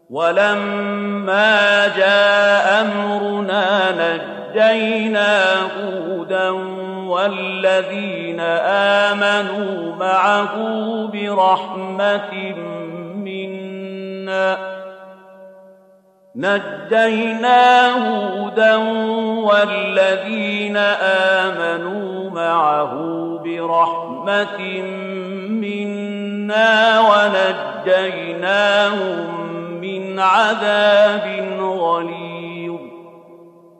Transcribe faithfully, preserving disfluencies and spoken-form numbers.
وَلَمَّا جَاءَ أَمْرُنَا نَجَّيْنَا هُودًا وَالَّذِينَ آمَنُوا مَعَهُ بِرَحْمَةٍ مِّنَّا نَجَّيْنَا هُودًا وَالَّذِينَ آمَنُوا مَعَهُ بِرَحْمَةٍ مِّنَّا وَنَجَّيْنَاهُم مِّنْ عَذَابٍ غَلِيظٍ